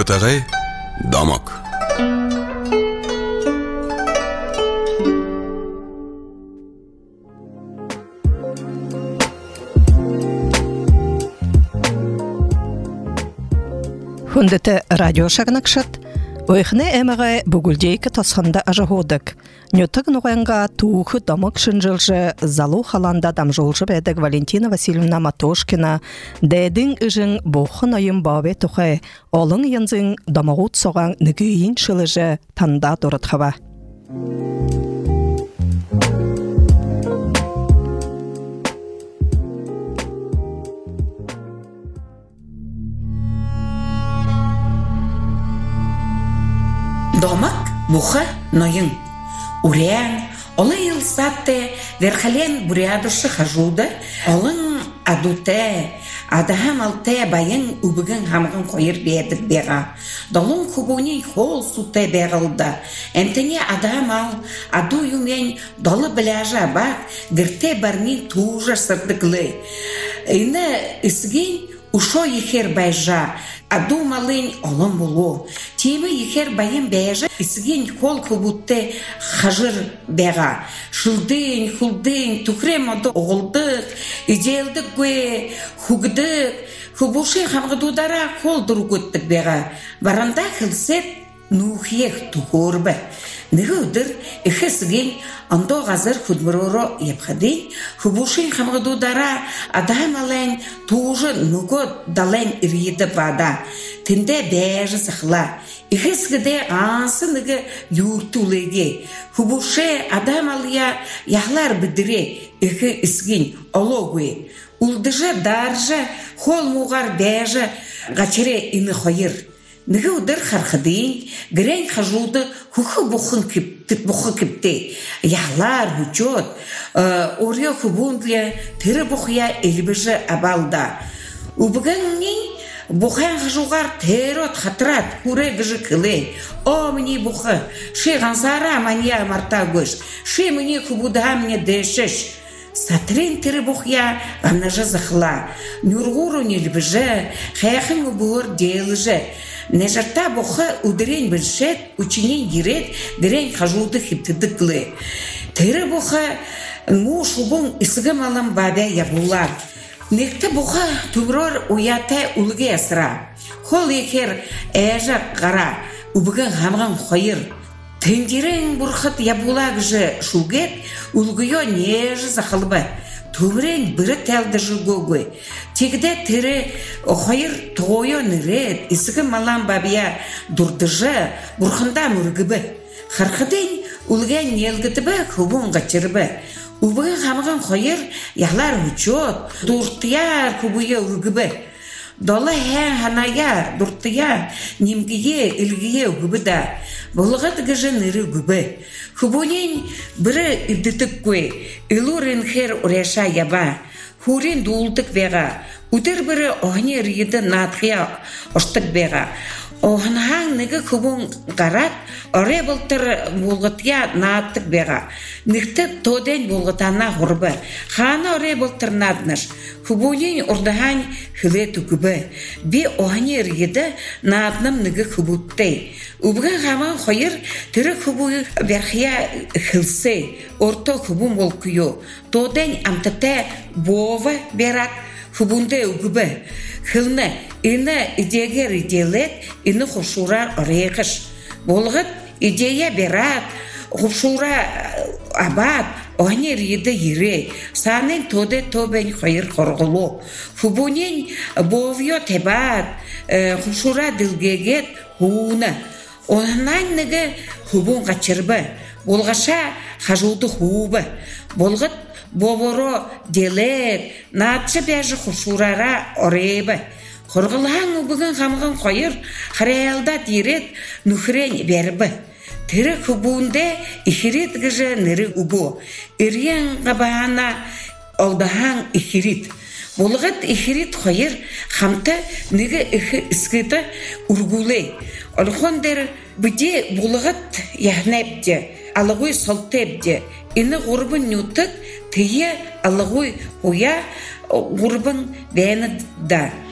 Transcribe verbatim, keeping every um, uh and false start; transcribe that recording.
Нютагай дамок. Хүндіті радио шагнакшат, ойхне әміғі бүгілдейкі тасқанда ажығудық. Нютаг нұғанға туықы дамық шынжылжы залу халанда дамжылжы бәдік Валентина Васильевна Матошкина дәдің үжін бұқын айым бауы тұқы, олың янзың дамағуд соған нүгейін шылыжы танда дұрытқава. Домак буха ноюн. Урян, олы йылсатте верхален бурядышы хажуда, олың адуте, адахам алте байын убыгын хамғын қойыр бедік беға. Долың хубунин хол суте беғылда. Әмтіне адахам ал, аду юмен долы біляжа бақ, гірте барнин туужа сырдықлы. Ина ісген ушо ехер байжа, аду малын олым болу. Темі ехер байын бәжі, ісген қол көбутте қажыр бәға. Шылдың, хулдың, түкрем оды оғылдық, иделдік көе, хугдық, хубушын хамғыдудара қол дұру көттік бәға. Баранда қылсет нухех тұғырбы. Нығы өдір, іхі сіген андо ғазыр хүдміроро епқадын, хубушын хамғыдудара адам алайын туғжы нүгі далайын ирейді бада. Тінде бәжі сықла. Іхі сігіде аңсы нығы юртулеге. Хубушы адам алыя яғлар бідіре іхі ісген ологы. Улдыжы даржы хол мұғар бәжі ғачыре іні қойыр. Нығы ұдыр қарқыдың, гірен қажуды құқы бұқын кіпті. Яғлар, хүчет, ория құбундле, тірі бұқия елбіжі абалда. Убығынның бұқиян қажуғар тәрот қатырат, құре гіжі кілі. О, мені бұқы, ши ғансара мания марта гөш, ши мені құбуда мне дэшіш. Сатрин тірі бұқия ғанажы зықла. Нүрғуру нелбіжі, қайқын ұбығыр дейліжі. Нежарта бұқы ұдырен білшет, учинен ерет, дірен қажуды хиптідіклі. Тірі бұқы мұ шубың ісігім алым бабя ябулар. Некті бұқы түмрор уятай ұлығы асыра. Хол екер әжі ғара, ұбығын ғамған қойыр. Тендерен бұрқыт ябулаг жы шугет, ұлғыйо нежі зақылбы. Түмрен бірі тәлді жүгөгі. Тегде тірі қойыр тоғойо нірет, ісігі малан бабия дұрдыжы, бұрқында мүргібі. Қарқыден ұлған нелгітібі күбін ғачырбы. Убығы қамыған қойыр яғлар үчет, дұртияр күбіе үргібі. Долы хэн ханая, дұртия, немгіе, үлгіе үгібі да. Бұлығыт ғыжы нірі үгібі. Күбінен бірі үддітік көй, үлурін хер ұреша яба. Хурин дулдық беға. Үдір бірі оғыне рейді надқия ұштық беға. Оғынған нығы күбін ғарат, оре бұлтыр болғытия надтық беға. Нікті тоден болғытана ғұрбы. Қаны оре бұлтыр надныш. Күбінен ұрдыған хүле түкібі. Бе оғыне рейді надным нығы күбітті. Үбігі ғаман қойыр түрі күбі берхия хілсе, орто күбін бол күйо. Тоден амтыте бовы берак күбінді үгібі. Хылны, іні идегер иделет, іні құшурар орейқыш. Болғыт идея берат, құшура абад, оғынер еді ере. Санын тоде тобен қойыр қорғылу. Күбінен бовио тебат, құшура ділгегет хуыны. Оғынан нығы күбін қачырбы. Болғаша қажуды хуыбы. Болғыт боборо делет, натшы бәжі құшурара орейбі. Қорғылған ұбығын қамғын қойыр, қараялда дерет нүхірен бербі. Тірі күбуінде ихирет ғыжы нірі ұбу. Ирен ғабағана олдаған ихирет. Болғыт ихирет қойыр, қамты неге ихі іскеті үргулей. Олғындыр бүде болғыт яғнайпте, алығой солтепте. Іні ғұрбын нүтік, түйе алығой ұя ғұрбын бәні да.